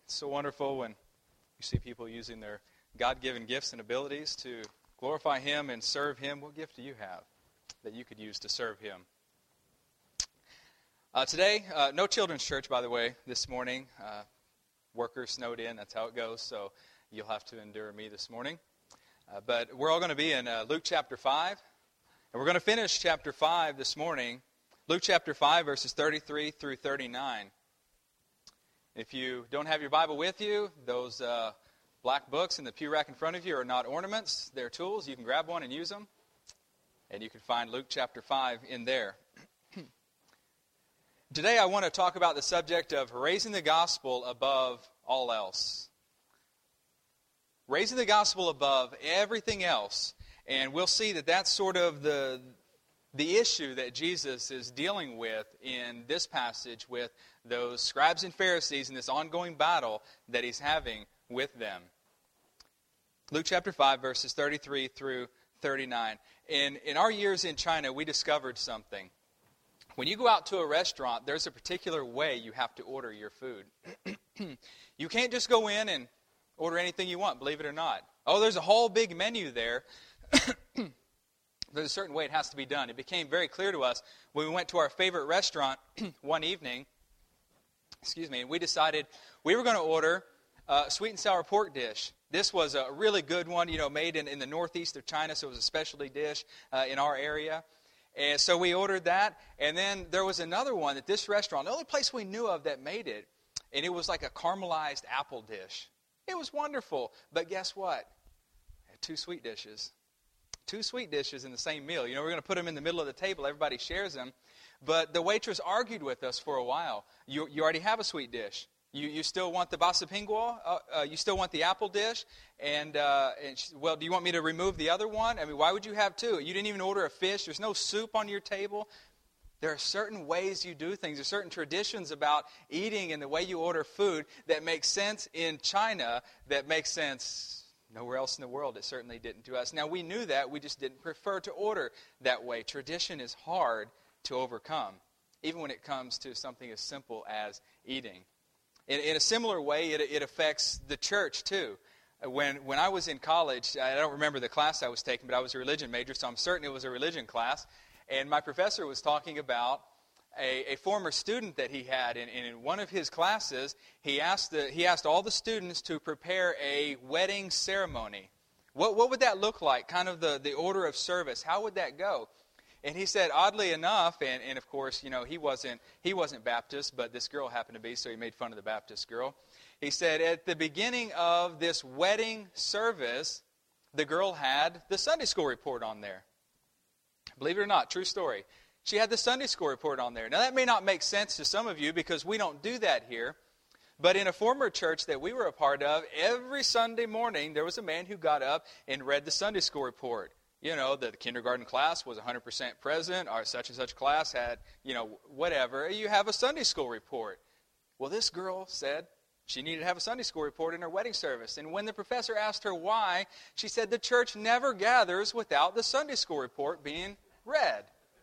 It's so wonderful when you see people using their God-given gifts and abilities to glorify Him and serve Him. What gift do you have that you could use to serve Him? Today, no children's church, by the way, this morning. Workers snowed in, that's how it goes, so you'll have to endure me this morning. But we're all going to be in Luke chapter 5, and we're going to finish chapter 5 this morning. Luke chapter 5, verses 33 through 39. If you don't have your Bible with you, those black books in the pew rack in front of you are not ornaments, they're tools. You can grab one and use them, and you can find Luke chapter 5 in there. Today I want to talk about the subject of raising the gospel above all else. Raising the gospel above everything else. And we'll see that that's sort of the issue that Jesus is dealing with in this passage with those scribes and Pharisees in this ongoing battle that he's having with them. Luke chapter 5, verses 33 through 39. In our years in China, we discovered something. When you go out to a restaurant, there's a particular way you have to order your food. You can't just go in and order anything you want, believe it or not. Oh, there's a whole big menu there. There's a certain way it has to be done. It became very clear to us when we went to our favorite restaurant one evening, and we decided we were going to order a sweet and sour pork dish. This was a really good one, made in the northeast of China, so it was a specialty dish in our area. And so we ordered that, and then there was another one at this restaurant, the only place we knew of that made it, and it was like a caramelized apple dish. It was wonderful, but guess what? Two sweet dishes. Two sweet dishes in the same meal. We're going to put them in the middle of the table. Everybody shares them. But the waitress argued with us for a while. You already have a sweet dish. You still want the basapingua? You still want the apple dish? And do you want me to remove the other one? I mean, why would you have two? You didn't even order a fish. There's no soup on your table. There are certain ways you do things. There's certain traditions about eating and the way you order food that make sense in China that makes sense nowhere else in the world. It certainly didn't to us. Now, we knew that. We just didn't prefer to order that way. Tradition is hard to overcome, even when it comes to something as simple as eating. In a similar way, it affects the church, too. When I was in college, I don't remember the class I was taking, but I was a religion major, so I'm certain it was a religion class. And my professor was talking about a former student that he had. And in one of his classes, he asked all the students to prepare a wedding ceremony. What would that look like? Kind of the order of service. How would that go? And he said, oddly enough, and of course, he wasn't Baptist, but this girl happened to be, so he made fun of the Baptist girl. He said, at the beginning of this wedding service, the girl had the Sunday school report on there. Believe it or not, true story. She had the Sunday school report on there. Now, that may not make sense to some of you because we don't do that here. But in a former church that we were a part of, every Sunday morning, there was a man who got up and read the Sunday school report. The kindergarten class was 100% present, or such and such class had, whatever. You have a Sunday school report. Well, this girl said she needed to have a Sunday school report in her wedding service. And when the professor asked her why, she said the church never gathers without the Sunday school report being read.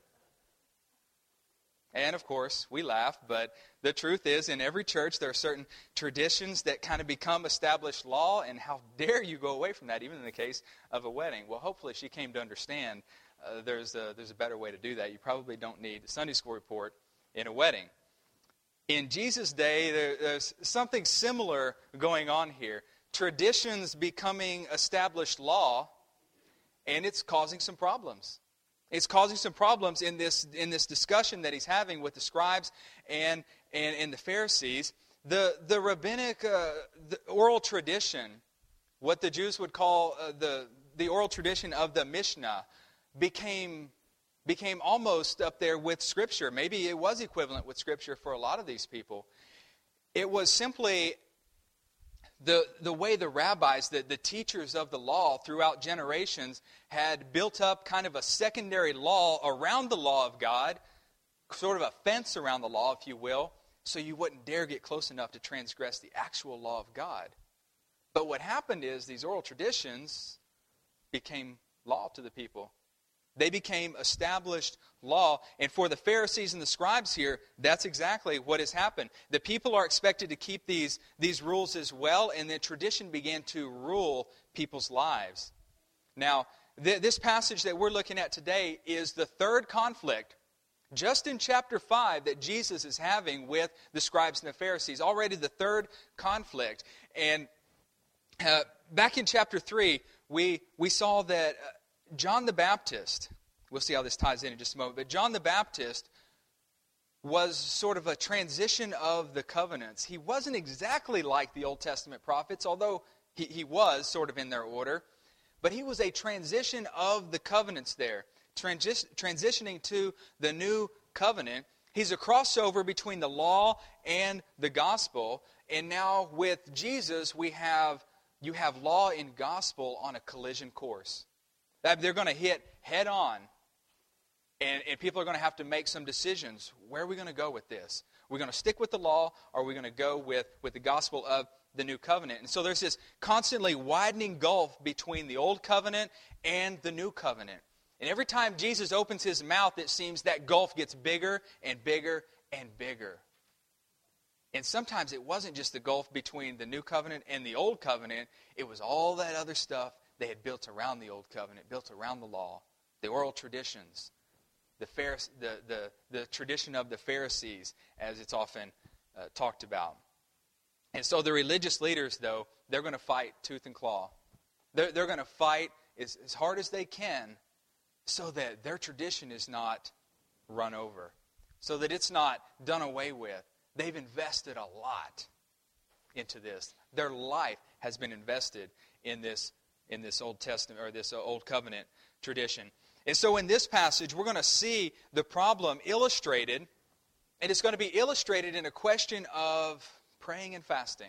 And, of course, we laugh, but the truth is, in every church, there are certain traditions that kind of become established law, and how dare you go away from that, even in the case of a wedding. Well, hopefully she came to understand there's a better way to do that. You probably don't need a Sunday school report in a wedding. In Jesus' day, there's something similar going on here. Traditions becoming established law, and it's causing some problems. It's causing some problems in this discussion that he's having with the scribes and the Pharisees. The rabbinic the oral tradition, what the Jews would call the oral tradition of the Mishnah, became almost up there with Scripture. Maybe it was equivalent with Scripture for a lot of these people. It was simply the way the rabbis, the teachers of the law throughout generations, had built up kind of a secondary law around the law of God, sort of a fence around the law, if you will, so you wouldn't dare get close enough to transgress the actual law of God. But what happened is these oral traditions became law to the people. They became established law. And for the Pharisees and the scribes here, that's exactly what has happened. The people are expected to keep these rules as well, and then tradition began to rule people's lives. Now, this passage that we're looking at today is the third conflict, just in chapter 5, that Jesus is having with the scribes and the Pharisees. Already the third conflict. And back in chapter 3, we saw that John the Baptist, we'll see how this ties in just a moment, but John the Baptist was sort of a transition of the covenants. He wasn't exactly like the Old Testament prophets, although he was sort of in their order, but he was a transition of the covenants there, transitioning to the new covenant. He's a crossover between the law and the gospel, and now with Jesus you have law and gospel on a collision course. They're going to hit head on, and people are going to have to make some decisions. Where are we going to go with this? We're going to stick with the law, or are we going to go with the gospel of the new covenant? And so there's this constantly widening gulf between the old covenant and the new covenant. And every time Jesus opens his mouth, it seems that gulf gets bigger and bigger and bigger. And sometimes it wasn't just the gulf between the new covenant and the old covenant. It was all that other stuff they had built around the old covenant, built around the law, the oral traditions, the tradition of the Pharisees, as it's often talked about. And so the religious leaders, though, they're going to fight tooth and claw. They're going to fight as hard as they can so that their tradition is not run over, so that it's not done away with. They've invested a lot into this. Their life has been invested in this Old Testament, or this Old Covenant tradition. And so in this passage, we're going to see the problem illustrated, and it's going to be illustrated in a question of praying and fasting.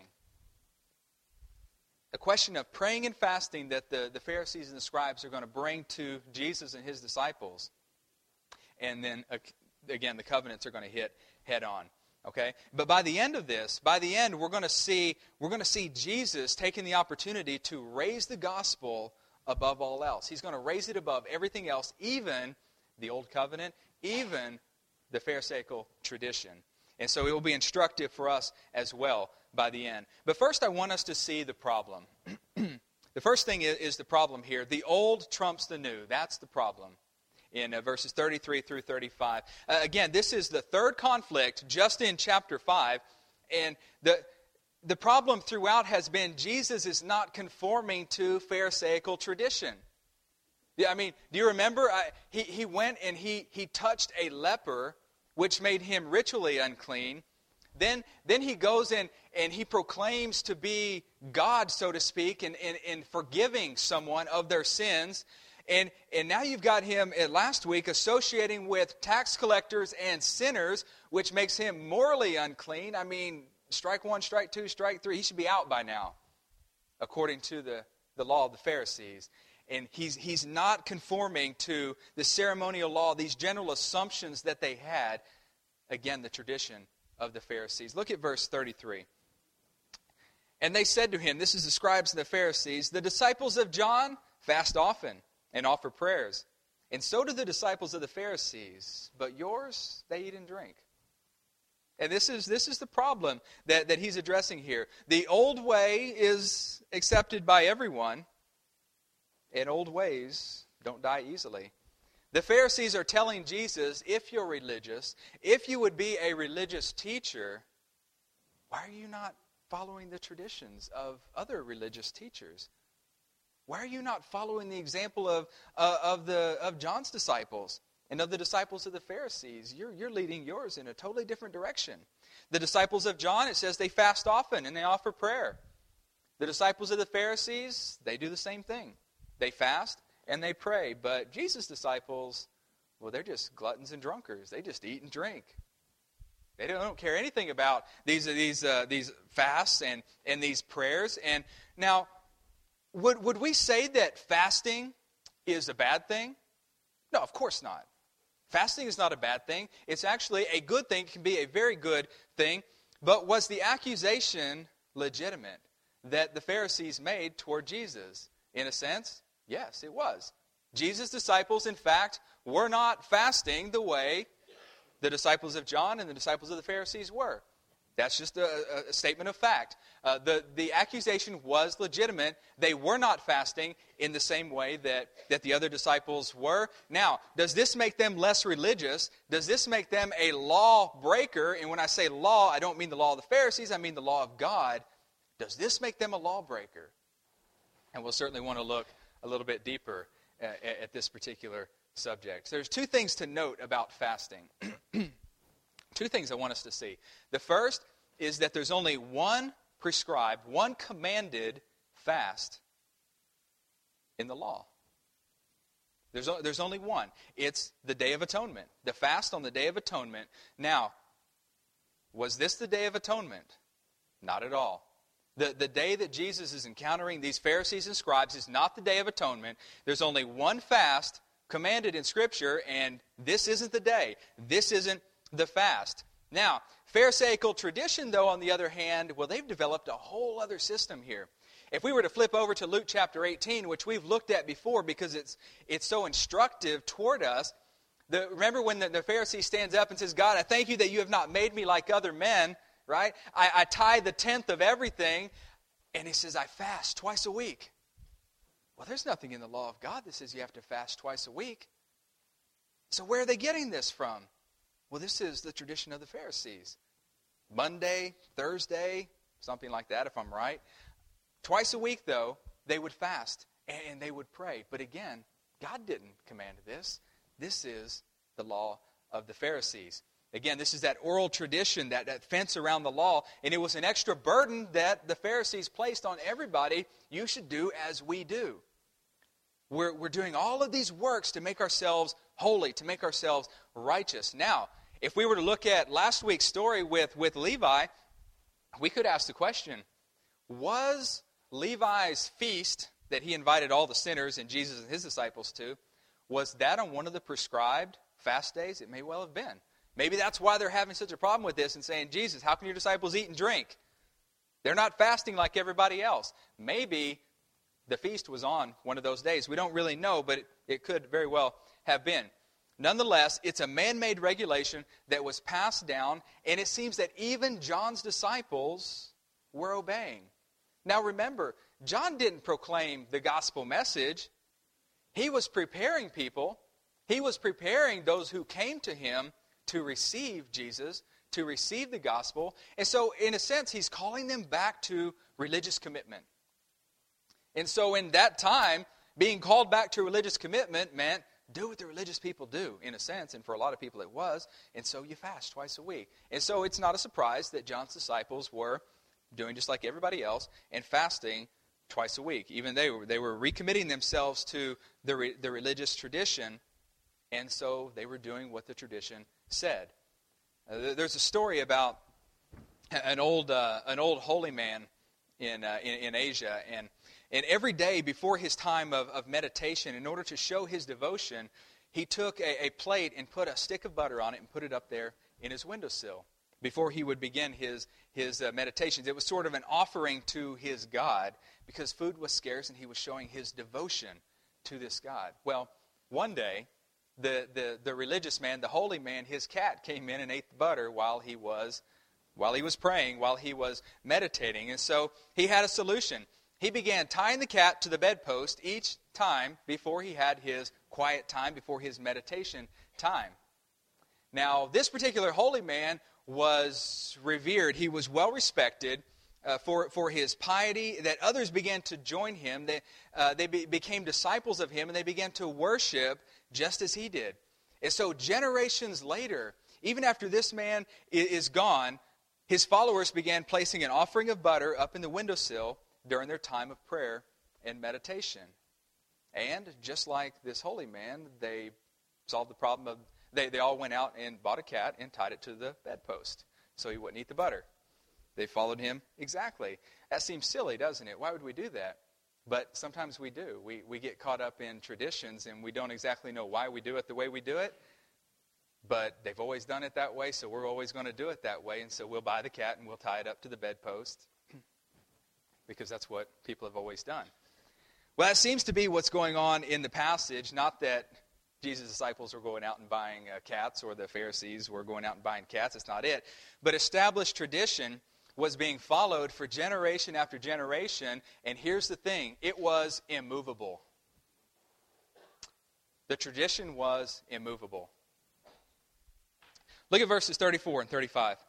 A question of praying and fasting that the Pharisees and the scribes are going to bring to Jesus and his disciples. And then, again, the covenants are going to hit head on. Okay? But by the end of this, we're going to see Jesus taking the opportunity to raise the gospel above all else. He's going to raise it above everything else, even the old covenant, even the Pharisaical tradition. And so it will be instructive for us as well by the end. But first I want us to see the problem. The first thing is the problem here. The old trumps the new. That's the problem in verses 33 through 35. Again, this is the third conflict just in chapter 5. And the problem throughout has been Jesus is not conforming to Pharisaical tradition. I mean, do you remember? He went and he touched a leper, which made him ritually unclean. Then he goes and he proclaims to be God, so to speak, in forgiving someone of their sins. And now you've got him last week associating with tax collectors and sinners, which makes him morally unclean. I mean, strike one, strike two, strike three. He should be out by now, according to the law of the Pharisees. And he's not conforming to the ceremonial law, these general assumptions that they had, again, the tradition of the Pharisees. Look at verse 33. And they said to him, this is the scribes and the Pharisees, the disciples of John fast often and offer prayers, and so do the disciples of the Pharisees, but yours, they eat and drink. And this is the problem that he's addressing here. The old way is accepted by everyone, and old ways don't die easily. The Pharisees are telling Jesus, if you're religious, if you would be a religious teacher, why are you not following the traditions of other religious teachers? Why are you not following the example of John's disciples and of the disciples of the Pharisees? You're leading yours in a totally different direction. The disciples of John, it says they fast often and they offer prayer. The disciples of the Pharisees, they do the same thing. They fast and they pray. But Jesus' disciples, well, they're just gluttons and drunkards. They just eat and drink. They don't care anything about these fasts and these prayers. And now, would we say that fasting is a bad thing? No, of course not. Fasting is not a bad thing. It's actually a good thing. It can be a very good thing. But was the accusation legitimate that the Pharisees made toward Jesus? In a sense, yes, it was. Jesus' disciples, in fact, were not fasting the way the disciples of John and the disciples of the Pharisees were. That's just a statement of fact. The accusation was legitimate. They were not fasting in the same way that the other disciples were. Now, does this make them less religious? Does this make them a law breaker? And when I say law, I don't mean the law of the Pharisees, I mean the law of God. Does this make them a lawbreaker? And we'll certainly want to look a little bit deeper at this particular subject. So there's two things to note about fasting. Two things I want us to see. The first is that there's only one prescribed, one commanded fast in the law. There's only one. It's the Day of Atonement. The fast on the Day of Atonement. Now, was this the Day of Atonement? Not at all. The day that Jesus is encountering these Pharisees and scribes is not the Day of Atonement. There's only one fast commanded in Scripture, and this isn't the day. This isn't the fast. Now, Pharisaical tradition, though, on the other hand, well, they've developed a whole other system here. If we were to flip over to Luke chapter 18, which we've looked at before because it's so instructive toward us, remember when the Pharisee stands up and says, God, I thank you that you have not made me like other men, right? I tithe the tenth of everything, and he says, I fast twice a week. Well, there's nothing in the law of God that says you have to fast twice a week. So where are they getting this from? Well, this is the tradition of the Pharisees. Monday, Thursday, something like that, if I'm right. Twice a week, though, they would fast and they would pray. But again, God didn't command this. This is the law of the Pharisees. Again, this is that oral tradition, that fence around the law, and it was an extra burden that the Pharisees placed on everybody. You should do as we do. We're doing all of these works to make ourselves holy, to make ourselves righteous. Now, if we were to look at last week's story with Levi, we could ask the question, was Levi's feast that he invited all the sinners and Jesus and his disciples to, was that on one of the prescribed fast days? It may well have been. Maybe that's why they're having such a problem with this and saying, Jesus, how can your disciples eat and drink? They're not fasting like everybody else. Maybe the feast was on one of those days. We don't really know, but it could very well have been. Nonetheless, it's a man-made regulation that was passed down, and it seems that even John's disciples were obeying. Now remember, John didn't proclaim the gospel message. He was preparing people. He was preparing those who came to him to receive Jesus, to receive the gospel. And so, in a sense, he's calling them back to religious commitment. And so in that time, being called back to religious commitment meant do what the religious people do, in a sense, and for a lot of people it was, and so you fast twice a week. And so it's not a surprise that John's disciples were doing just like everybody else and fasting twice a week. Even they were recommitting themselves to the religious tradition, and so they were doing what the tradition said. There's a story about an old holy man in Asia, and every day before his time of meditation, in order to show his devotion, he took a plate and put a stick of butter on it and put it up there in his windowsill before he would begin his meditations. It was sort of an offering to his God because food was scarce and he was showing his devotion to this God. Well, one day, the religious man, the holy man, his cat came in and ate the butter while he was praying, while he was meditating. And so he had a solution. He began tying the cat to the bedpost each time before he had his quiet time, before his meditation time. Now, this particular holy man was revered. He was well respected for his piety, that others began to join him. They became disciples of him, and they began to worship just as he did. And so generations later, even after this man is gone, his followers began placing an offering of butter up in the windowsill during their time of prayer and meditation. And just like this holy man, they solved the problem of, they all went out and bought a cat and tied it to the bedpost so he wouldn't eat the butter. They followed him exactly. That seems silly, doesn't it? Why would we do that? But sometimes we do. We get caught up in traditions and we don't exactly know why we do it the way we do it. But they've always done it that way, so we're always going to do it that way. And so we'll buy the cat and we'll tie it up to the bedpost because that's what people have always done. Well, that seems to be what's going on in the passage. Not that Jesus' disciples were going out and buying cats, or the Pharisees were going out and buying cats. That's not it. But established tradition was being followed for generation after generation. And here's the thing. It was immovable. The tradition was immovable. Look at verses 34 and 35.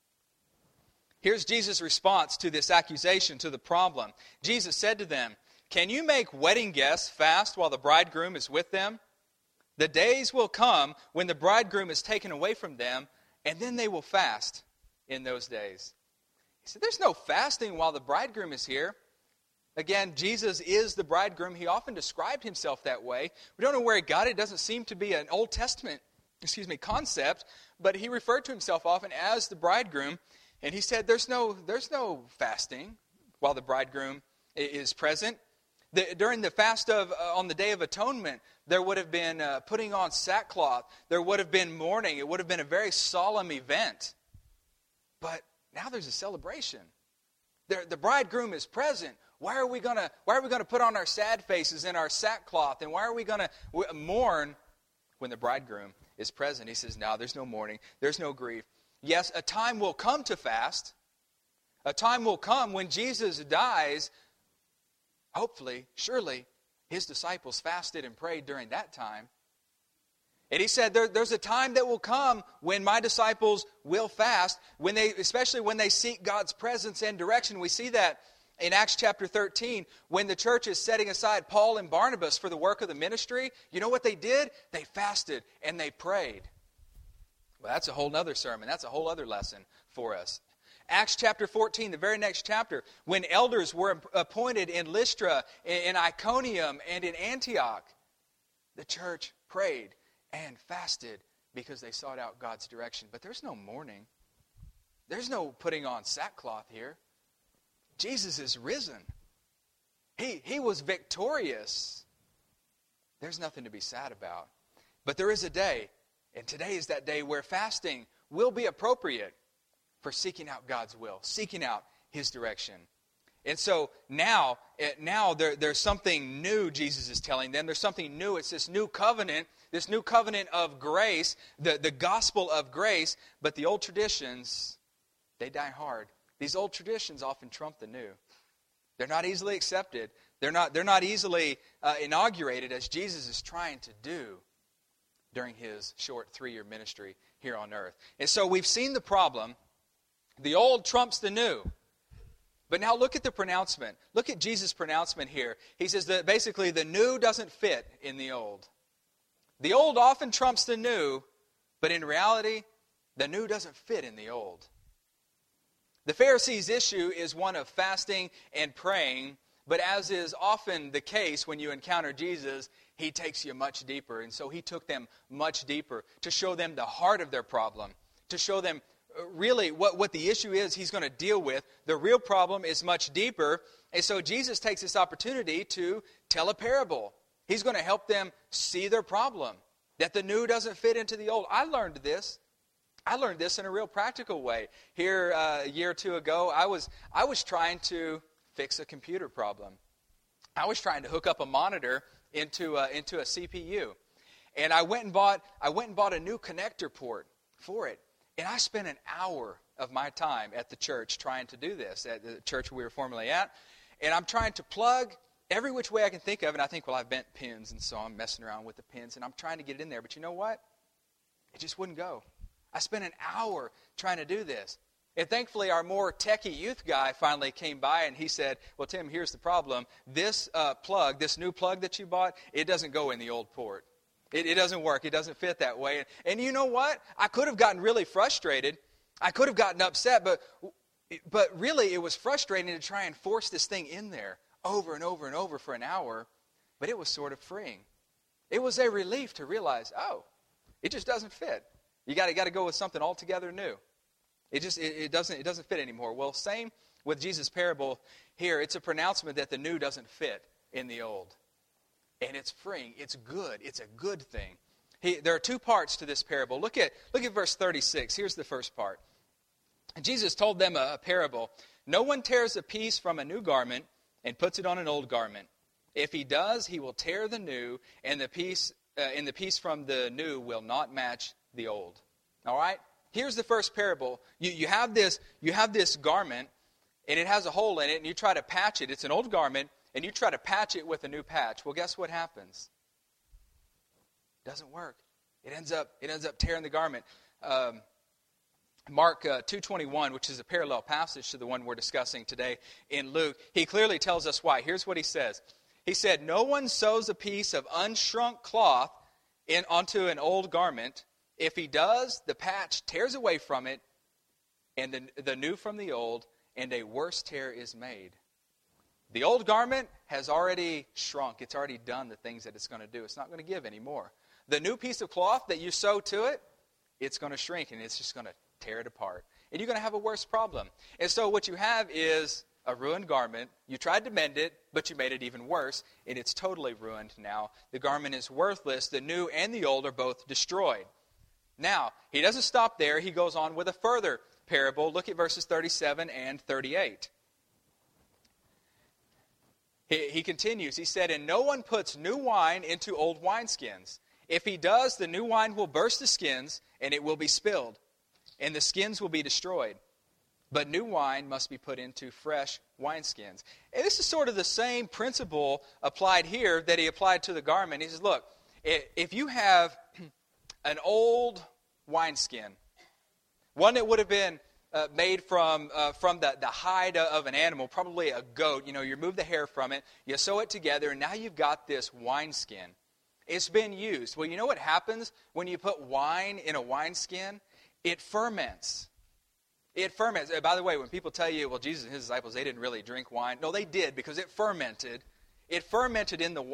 Here's Jesus' response to this accusation, to the problem. Jesus said to them, "Can you make wedding guests fast while the bridegroom is with them? The days will come when the bridegroom is taken away from them, and then they will fast in those days." He said, there's no fasting while the bridegroom is here. Again, Jesus is the bridegroom. He often described himself that way. We don't know where he got it. It doesn't seem to be an Old Testament, concept, but he referred to himself often as the bridegroom, and he said there's no fasting while the bridegroom is present. During the fast on the Day of Atonement, there would have been putting on sackcloth. There would have been mourning. It would have been a very solemn event. But now there's a celebration. The bridegroom is present. Why are we gonna put on our sad faces and our sackcloth? And why are we gonna mourn when the bridegroom is present? He says, no, there's no mourning. There's no grief. Yes, a time will come to fast. A time will come when Jesus dies. Hopefully, surely, his disciples fasted and prayed during that time. And he said, there's a time that will come when my disciples will fast, especially when they seek God's presence and direction. We see that in Acts chapter 13, when the church is setting aside Paul and Barnabas for the work of the ministry. You know what they did? They fasted and they prayed. Well, that's a whole other sermon. That's a whole other lesson for us. Acts chapter 14, the very next chapter, when elders were appointed in Lystra, in Iconium, and in Antioch, the church prayed and fasted because they sought out God's direction. But there's no mourning. There's no putting on sackcloth here. Jesus is risen. He was victorious. There's nothing to be sad about. But there is a day, and today is that day where fasting will be appropriate for seeking out God's will, seeking out his direction. And so now there's something new Jesus is telling them. There's something new. It's this new covenant of grace, the gospel of grace. But the old traditions, they die hard. These old traditions often trump the new. They're not easily accepted. They're not easily inaugurated, as Jesus is trying to do during his short 3-year ministry here on earth. And so we've seen the problem. The old trumps the new. But now look at the pronouncement. Look at Jesus' pronouncement here. He says that basically the new doesn't fit in the old. The old often trumps the new, but in reality, the new doesn't fit in the old. The Pharisees' issue is one of fasting and praying, but as is often the case when you encounter Jesus, he takes you much deeper. And so he took them much deeper to show them the heart of their problem, to show them really what the issue is he's going to deal with. The real problem is much deeper. And so Jesus takes this opportunity to tell a parable. He's going to help them see their problem, that the new doesn't fit into the old. I learned this in a real practical way. Here a year or two ago, I was trying to fix a computer problem. I was trying to hook up a monitor into a CPU. And I went and bought a new connector port for it. And I spent an hour of my time at the church trying to do this, at the church we were formerly at. And I'm trying to plug every which way I can think of. And I think, well, I've bent pins, and so I'm messing around with the pins. And I'm trying to get it in there. But you know what? It just wouldn't go. I spent an hour trying to do this. And thankfully, our more techie youth guy finally came by, and he said, well, Tim, here's the problem. This new plug that you bought, it doesn't go in the old port. It doesn't work. It doesn't fit that way. And you know what? I could have gotten really frustrated. I could have gotten upset, but really it was frustrating to try and force this thing in there over and over and over for an hour. But it was sort of freeing. It was a relief to realize, oh, it just doesn't fit. You got to go with something altogether new. It doesn't fit anymore. Well, same with Jesus' parable here. It's a pronouncement that the new doesn't fit in the old. And it's freeing. It's good. It's a good thing. There are two parts to this parable. Look at verse 36. Here's the first part. Jesus told them a parable. No one tears a piece from a new garment and puts it on an old garment. If he does, he will tear the new, and the piece from the new will not match the old. All right? Here's the first parable. You have this garment, and it has a hole in it, and you try to patch it. It's an old garment, and you try to patch it with a new patch. Well, guess what happens? It doesn't work. It ends up tearing the garment. Mark 2:21, which is a parallel passage to the one we're discussing today in Luke, he clearly tells us why. Here's what he says. He said, "No one sews a piece of unshrunk cloth onto an old garment. If he does, the patch tears away from it, and the new from the old, and a worse tear is made." The old garment has already shrunk. It's already done the things that it's going to do. It's not going to give anymore. The new piece of cloth that you sew to it, it's going to shrink, and it's just going to tear it apart. And you're going to have a worse problem. And so what you have is a ruined garment. You tried to mend it, but you made it even worse, and it's totally ruined now. The garment is worthless. The new and the old are both destroyed. Now, he doesn't stop there. He goes on with a further parable. Look at verses 37 and 38. He continues. He said, "And no one puts new wine into old wineskins. If he does, the new wine will burst the skins, and it will be spilled, and the skins will be destroyed. But new wine must be put into fresh wineskins." And this is sort of the same principle applied here that he applied to the garment. He says, look, if you have an old wineskin, one that would have been made from the hide of an animal, probably a goat, you remove the hair from it, you sew it together, and now you've got this wineskin. It's been used. Well, you know what happens when you put wine in a wineskin? It ferments. It ferments. By the way, when people tell you, well, Jesus and his disciples, they didn't really drink wine. No, they did, because it fermented. It fermented in the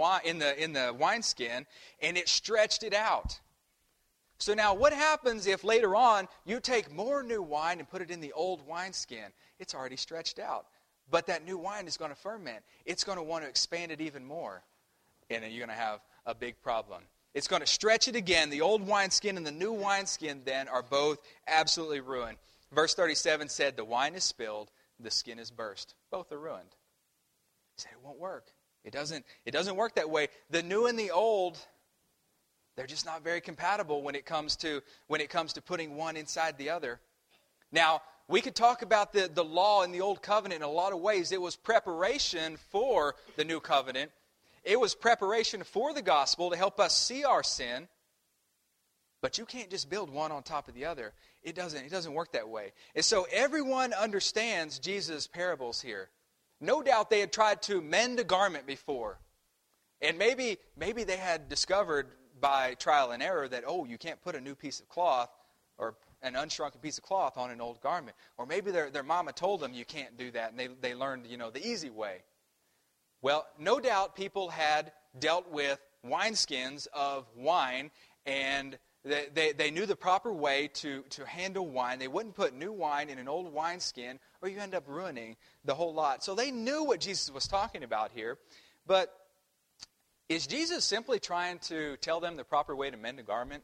wineskin, and it stretched it out. So now what happens if later on you take more new wine and put it in the old wineskin? It's already stretched out. But that new wine is going to ferment. It's going to want to expand it even more. And then you're going to have a big problem. It's going to stretch it again. The old wineskin and the new wineskin then are both absolutely ruined. Verse 37 said, "The wine is spilled, the skin is burst." Both are ruined. He said it won't work. It doesn't work that way. The new and the old, they're just not very compatible when it comes to putting one inside the other. Now, we could talk about the law in the old covenant in a lot of ways. It was preparation for the new covenant. It was preparation for the gospel to help us see our sin. But you can't just build one on top of the other. It doesn't work that way. And so everyone understands Jesus' parables here. No doubt they had tried to mend a garment before. And maybe they had discovered by trial and error that, you can't put a new piece of cloth or an unshrunken piece of cloth on an old garment. Or maybe their mama told them you can't do that, and they learned, the easy way. Well, no doubt people had dealt with wineskins of wine, and they knew the proper way to handle wine. They wouldn't put new wine in an old wineskin, or you end up ruining the whole lot. So they knew what Jesus was talking about here. But is Jesus simply trying to tell them the proper way to mend a garment?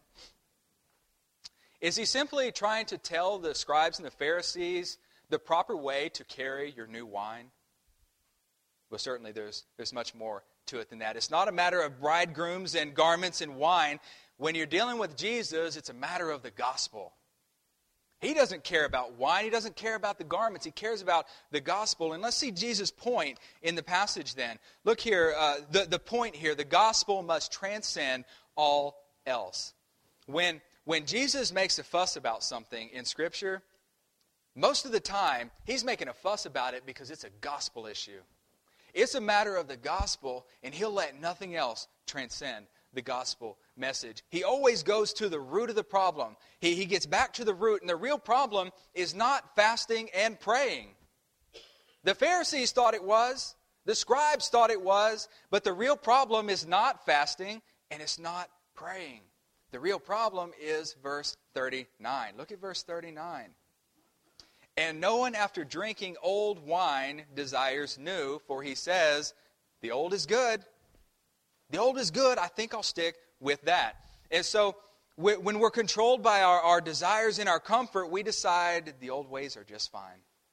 Is he simply trying to tell the scribes and the Pharisees the proper way to carry your new wine? Well, certainly there's much more to it than that. It's not a matter of bridegrooms and garments and wine. When you're dealing with Jesus, it's a matter of the gospel. He doesn't care about wine. He doesn't care about the garments. He cares about the gospel. And let's see Jesus' point in the passage then. Look here, the point here, the gospel must transcend all else. When Jesus makes a fuss about something in Scripture, most of the time, he's making a fuss about it because it's a gospel issue. It's a matter of the gospel, and he'll let nothing else transcend the gospel message. He always goes to the root of the problem. He gets back to the root, and the real problem is not fasting and praying. The Pharisees thought it was. The scribes thought it was. But the real problem is not fasting, and it's not praying. The real problem is verse 39. Look at verse 39. "And no one after drinking old wine desires new, for he says, the old is good. The old is good, I think I'll stick with that." And so when we're controlled by our desires and our comfort, we decide the old ways are just fine.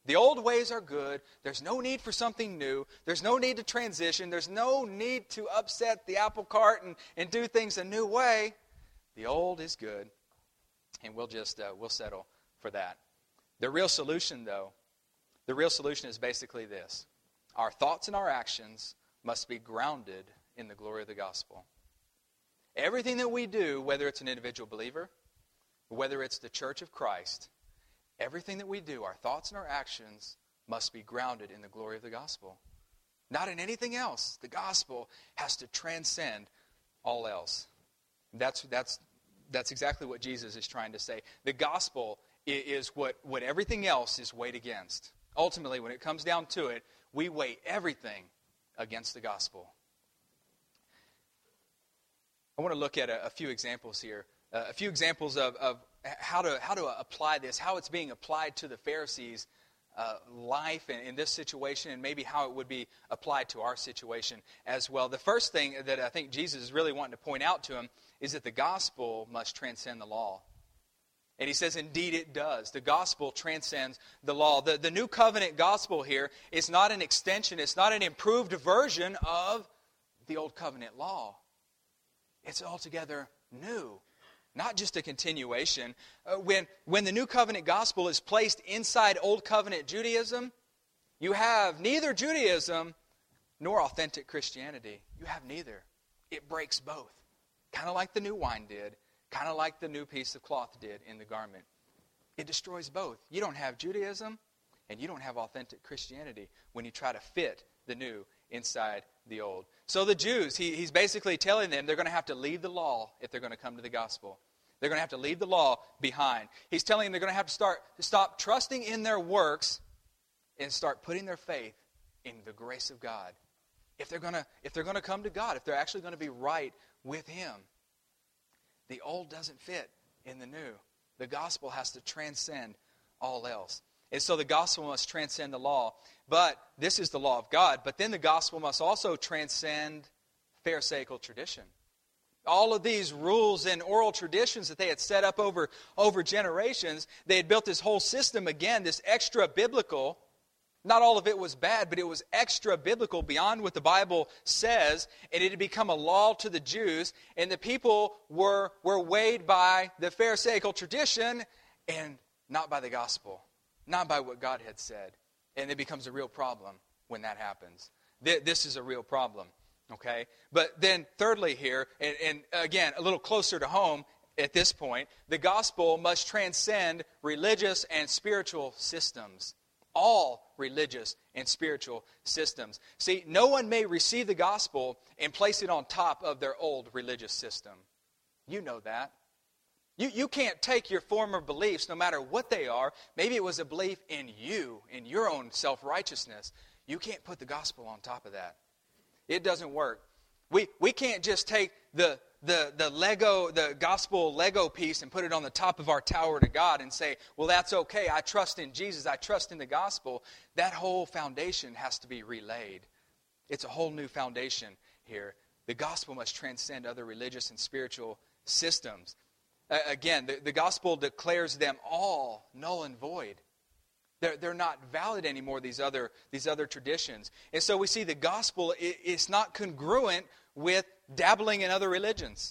The old ways are good. There's no need for something new. There's no need to transition. There's no need to upset the apple cart and do things a new way. The old is good, and we'll settle for that. The real solution, though, is basically this. Our thoughts and our actions must be grounded in the glory of the gospel. Everything that we do, whether it's an individual believer, whether it's the church of Christ, everything that we do, our thoughts and our actions, must be grounded in the glory of the gospel. Not in anything else. The gospel has to transcend all else. That's exactly what Jesus is trying to say. The gospel is what everything else is weighed against. Ultimately, when it comes down to it, we weigh everything against the gospel. I want to look at a few examples here. A few examples of how to apply this, how it's being applied to the Pharisees' life in this situation, and maybe how it would be applied to our situation as well. The first thing that I think Jesus is really wanting to point out to him is that the gospel must transcend the law. And he says, indeed it does. The gospel transcends the law. The new covenant gospel here is not an extension, it's not an improved version of the old covenant law. It's altogether new. Not just a continuation. When the new covenant gospel is placed inside old covenant Judaism, you have neither Judaism nor authentic Christianity. You have neither. It breaks both. Kind of like the new wine did. Kind of like the new piece of cloth did in the garment. It destroys both. You don't have Judaism and you don't have authentic Christianity when you try to fit the new inside the old. So the Jews, he's basically telling them they're going to have to leave the law if they're going to come to the gospel. They're going to have to leave the law behind. He's telling them they're going to have to stop trusting in their works and start putting their faith in the grace of God. If they're going to come to God, if they're actually going to be right with Him. The old doesn't fit in the new. The gospel has to transcend all else. And so the gospel must transcend the law. But this is the law of God. But then the gospel must also transcend Pharisaical tradition. All of these rules and oral traditions that they had set up over generations, they had built this whole system, again, this extra biblical. Not all of it was bad, but it was extra biblical beyond what the Bible says, and it had become a law to the Jews, and the people were weighed by the Pharisaical tradition and not by the gospel, not by what God had said. And it becomes a real problem when that happens. This is a real problem, okay? But then thirdly here, and again, a little closer to home at this point, the gospel must transcend religious and spiritual systems. All religious and spiritual systems. See, no one may receive the gospel and place it on top of their old religious system. You know that. You can't take your former beliefs, no matter what they are. Maybe it was a belief in you, in your own self-righteousness. You can't put the gospel on top of that. It doesn't work. We can't just take the gospel Lego piece and put it on the top of our tower to God and say, well, that's okay. I trust in Jesus. I trust in the gospel. That whole foundation has to be relaid. It's a whole new foundation here. The gospel must transcend other religious and spiritual systems. Again, the gospel declares them all null and void. They're not valid anymore, these other traditions. And so we see the gospel is not congruent with dabbling in other religions.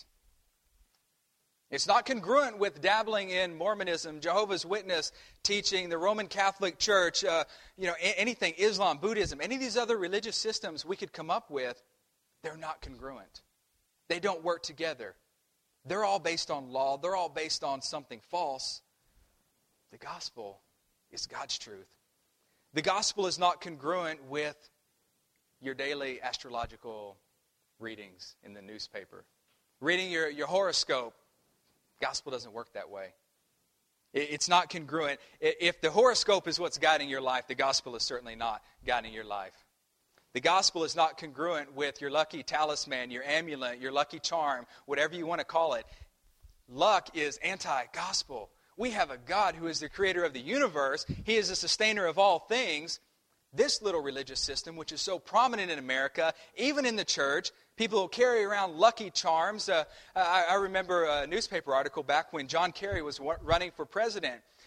It's not congruent with dabbling in Mormonism, Jehovah's Witness teaching, the Roman Catholic Church, anything, Islam, Buddhism, any of these other religious systems we could come up with. They're not congruent. They don't work together. They're all based on law. They're all based on something false. The gospel is God's truth. The gospel is not congruent with your daily astrological readings in the newspaper. Reading your horoscope. Gospel doesn't work that way. It's not congruent. If the horoscope is what's guiding your life, the gospel is certainly not guiding your life. The gospel is not congruent with your lucky talisman, your amulet, your lucky charm, whatever you want to call it. Luck is anti-gospel. We have a God who is the creator of the universe. He is the sustainer of all things. This little religious system, which is so prominent in America, even in the church, people who carry around lucky charms. I remember a newspaper article back when John Kerry was running for president.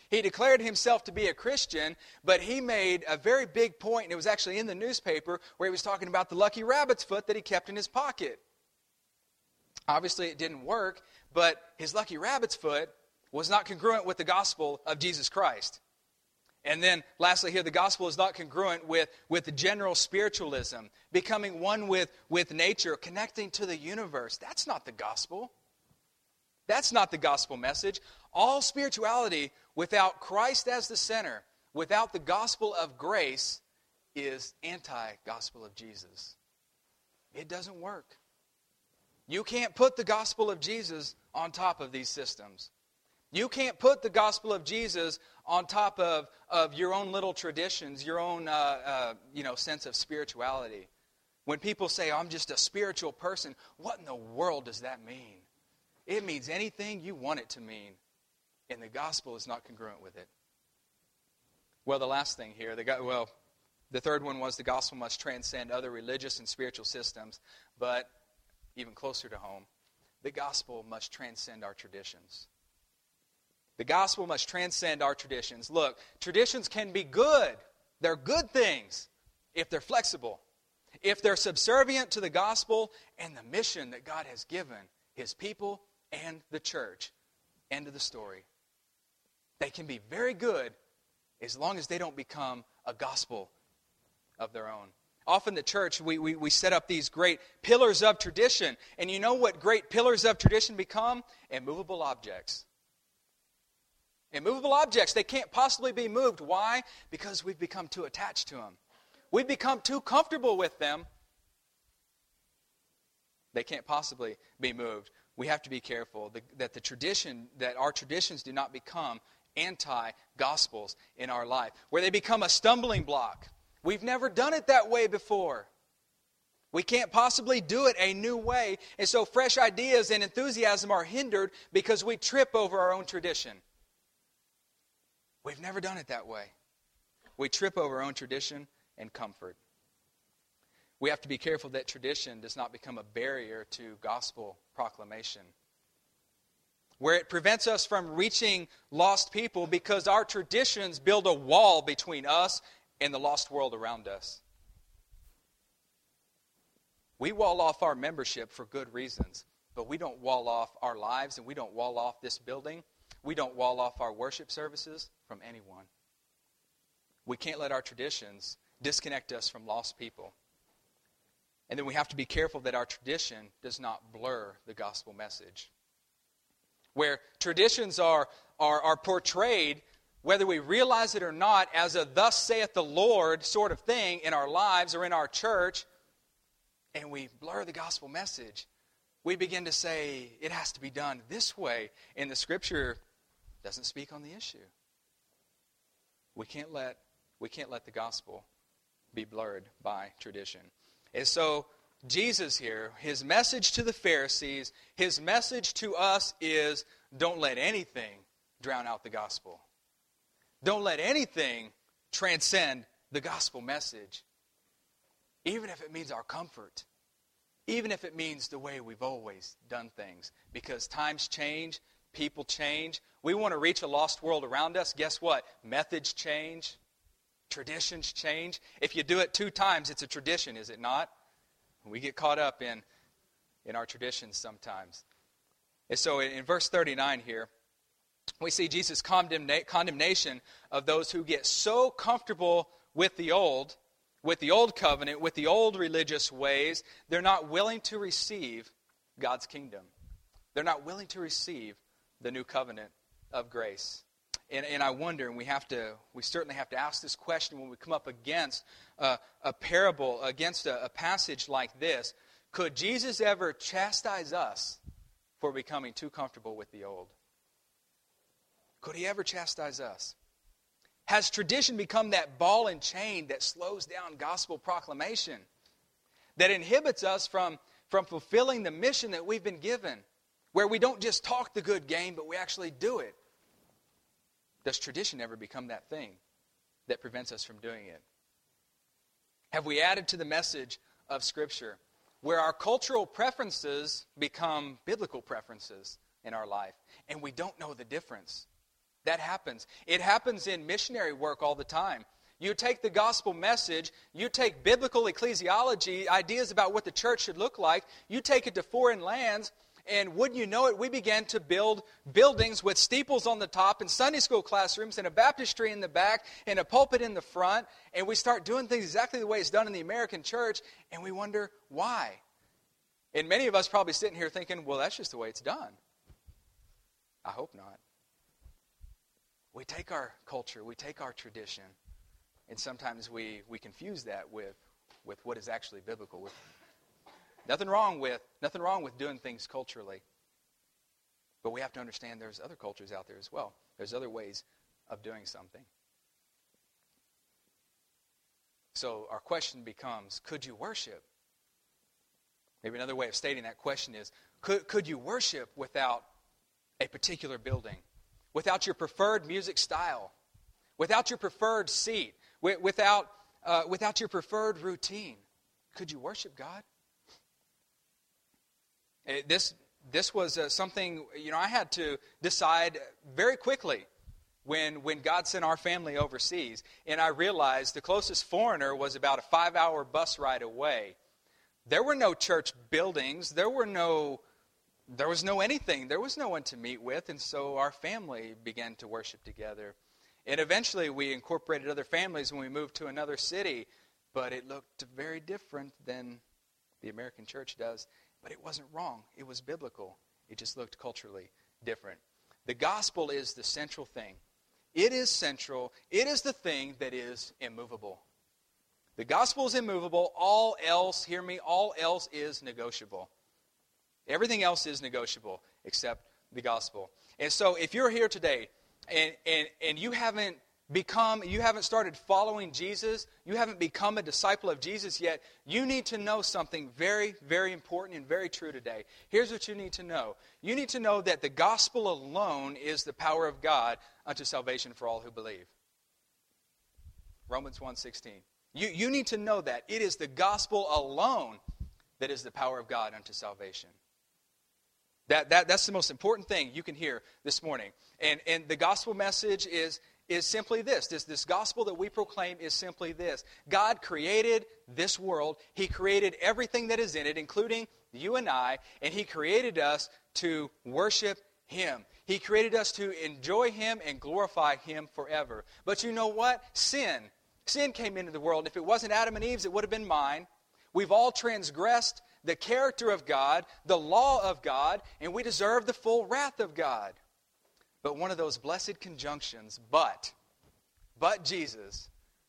He declared himself to be a Christian, but he made a very big point, and it was actually in the newspaper, where he was talking about the lucky rabbit's foot that he kept in his pocket. Obviously, it didn't work, but his lucky rabbit's foot was not congruent with the gospel of Jesus Christ. And then, lastly here, the gospel is not congruent with the general spiritualism, becoming one with nature, connecting to the universe. That's not the gospel. That's not the gospel message. All spirituality without Christ as the center, without the gospel of grace, is anti-gospel of Jesus. It doesn't work. You can't put the gospel of Jesus on top of these systems. You can't put the gospel of Jesus on top of your own little traditions, your own sense of spirituality. When people say, I'm just a spiritual person, what in the world does that mean? It means anything you want it to mean. And the gospel is not congruent with it. Well, the last thing here, the third one was the gospel must transcend other religious and spiritual systems, but even closer to home, the gospel must transcend our traditions. The gospel must transcend our traditions. Look, traditions can be good. They're good things if they're flexible, if they're subservient to the gospel and the mission that God has given His people and the church. End of the story. They can be very good as long as they don't become a gospel of their own. Often the church, we set up these great pillars of tradition. And you know what great pillars of tradition become? Immovable objects. Immovable objects, they can't possibly be moved. Why? Because we've become too attached to them. We've become too comfortable with them. They can't possibly be moved. We have to be careful that our traditions do not become anti-gospels in our life, where they become a stumbling block. We've never done it that way before. We can't possibly do it a new way, and so fresh ideas and enthusiasm are hindered because we trip over our own tradition. We've never done it that way. We trip over our own tradition and comfort. We have to be careful that tradition does not become a barrier to gospel proclamation, where it prevents us from reaching lost people because our traditions build a wall between us and the lost world around us. We wall off our membership for good reasons, but we don't wall off our lives, and we don't wall off this building. We don't wall off our worship services from anyone. We can't let our traditions disconnect us from lost people. And then we have to be careful that our tradition does not blur the gospel message. Where traditions are portrayed, whether we realize it or not, as a thus saith the Lord sort of thing in our lives or in our church, and we blur the gospel message. We begin to say it has to be done this way, and the Scripture doesn't speak on the issue. We can't let the gospel be blurred by tradition. And so Jesus here, His message to the Pharisees, His message to us is, don't let anything drown out the gospel. Don't let anything transcend the gospel message, even if it means our comfort, even if it means the way we've always done things. Because times change, people change. We want to reach a lost world around us. Guess what? Methods change. Traditions change. If you do it 2 times, it's a tradition, is it not? We get caught up in our traditions sometimes. And so in verse 39 here, we see Jesus' condemnation of those who get so comfortable with the old covenant, with the old religious ways, they're not willing to receive God's kingdom. They're not willing to receive the new covenant of grace. And I wonder, and we certainly have to ask this question when we come up against a parable, against a passage like this. Could Jesus ever chastise us for becoming too comfortable with the old? Could He ever chastise us? Has tradition become that ball and chain that slows down gospel proclamation, that inhibits us from fulfilling the mission that we've been given, where we don't just talk the good game, but we actually do it? Does tradition ever become that thing that prevents us from doing it? Have we added to the message of Scripture where our cultural preferences become biblical preferences in our life, and we don't know the difference? That happens. It happens in missionary work all the time. You take the gospel message, you take biblical ecclesiology, ideas about what the church should look like, you take it to foreign lands, and wouldn't you know it, we began to build buildings with steeples on the top and Sunday school classrooms and a baptistry in the back and a pulpit in the front, and we start doing things exactly the way it's done in the American church, and we wonder why. And many of us probably sitting here thinking, well, that's just the way it's done. I hope not. We take our culture, we take our tradition, and sometimes we confuse that with what is actually biblical. Nothing wrong with doing things culturally. But we have to understand there's other cultures out there as well. There's other ways of doing something. So our question becomes, could you worship? Maybe another way of stating that question is, could you worship without a particular building? Without your preferred music style? Without your preferred seat? Without your preferred routine? Could you worship God? This was something, I had to decide very quickly when God sent our family overseas. And I realized the closest foreigner was about a 5-hour bus ride away. There were no church buildings. There was no anything. There was no one to meet with. And so our family began to worship together. And eventually we incorporated other families when we moved to another city. But it looked very different than the American church does. But it wasn't wrong. It was biblical. It just looked culturally different. The gospel is the central thing. It is central. It is the thing that is immovable. The gospel is immovable. All else, hear me, all else is negotiable. Everything else is negotiable except the gospel. And so if you're here today and you haven't started following Jesus, you haven't become a disciple of Jesus yet, you need to know something very, very important and very true today. Here's what you need to know. You need to know that the gospel alone is the power of God unto salvation for all who believe. Romans 1:16. You need to know that. It is the gospel alone that is the power of God unto salvation. That's the most important thing you can hear this morning. And the gospel message is simply this. This gospel that we proclaim is simply this. God created this world. He created everything that is in it, including you and I, and He created us to worship Him. He created us to enjoy Him and glorify Him forever. But you know what? Sin came into the world. If it wasn't Adam and Eve's, it would have been mine. We've all transgressed the character of God, the law of God, and we deserve the full wrath of God. But one of those blessed conjunctions, but Jesus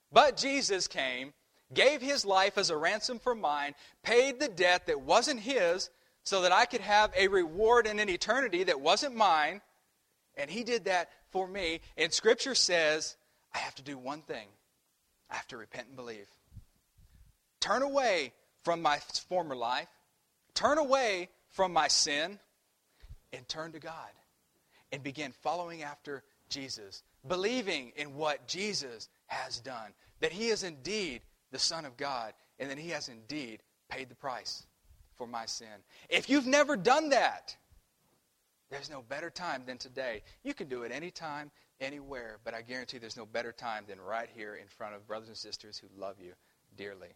came, gave His life as a ransom for mine, paid the debt that wasn't His so that I could have a reward in an eternity that wasn't mine, and He did that for me. And Scripture says, I have to do one thing. I have to repent and believe. Turn away from my former life, turn away from my sin, and turn to God. And begin following after Jesus, believing in what Jesus has done, that He is indeed the Son of God, and that He has indeed paid the price for my sin. If you've never done that, there's no better time than today. You can do it anytime, anywhere, but I guarantee there's no better time than right here in front of brothers and sisters who love you dearly.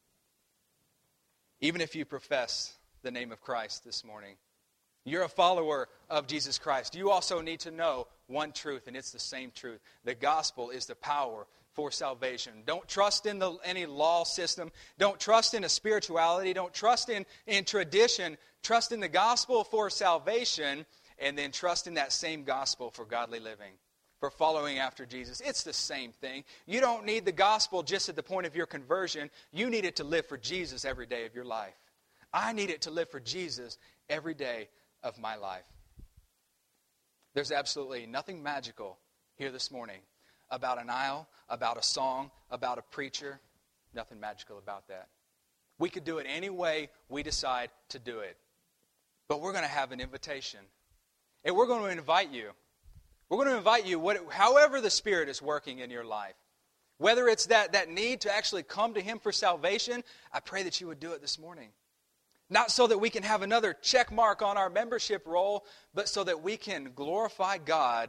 Even if you profess the name of Christ this morning, you're a follower of Jesus Christ, you also need to know one truth, and it's the same truth. The gospel is the power for salvation. Don't trust in any law system. Don't trust in a spirituality. Don't trust in tradition. Trust in the gospel for salvation, and then trust in that same gospel for godly living, for following after Jesus. It's the same thing. You don't need the gospel just at the point of your conversion. You need it to live for Jesus every day of your life. I need it to live for Jesus every day of my life. There's absolutely nothing magical here this morning about an aisle, about a song, about a preacher. Nothing magical about that. We could do it any way we decide to do it. But we're going to have an invitation. And we're going to invite you. We're going to invite you, however the Spirit is working in your life. Whether it's that need to actually come to Him for salvation, I pray that you would do it this morning. Not so that we can have another check mark on our membership roll, but so that we can glorify God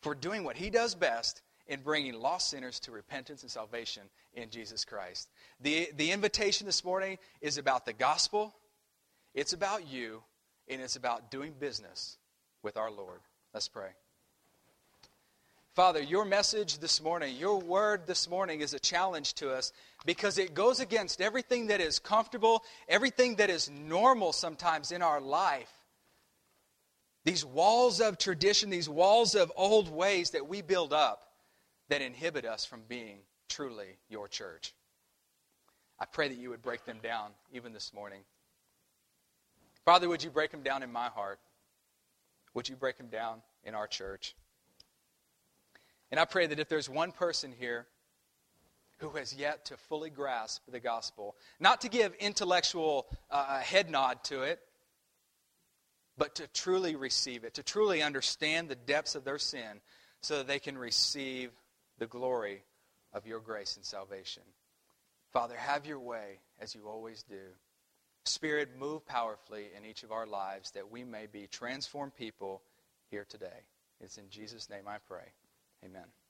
for doing what he does best in bringing lost sinners to repentance and salvation in Jesus Christ. The invitation this morning is about the gospel, it's about you, and it's about doing business with our Lord. Let's pray. Father, your message this morning, your word this morning is a challenge to us because it goes against everything that is comfortable, everything that is normal sometimes in our life. These walls of tradition, these walls of old ways that we build up that inhibit us from being truly your church. I pray that you would break them down even this morning. Father, would you break them down in my heart? Would you break them down in our church? And I pray that if there's one person here who has yet to fully grasp the gospel, not to give intellectual head nod to it, but to truly receive it, to truly understand the depths of their sin so that they can receive the glory of your grace and salvation. Father, have your way as you always do. Spirit, move powerfully in each of our lives that we may be transformed people here today. It's in Jesus' name I pray. Amen.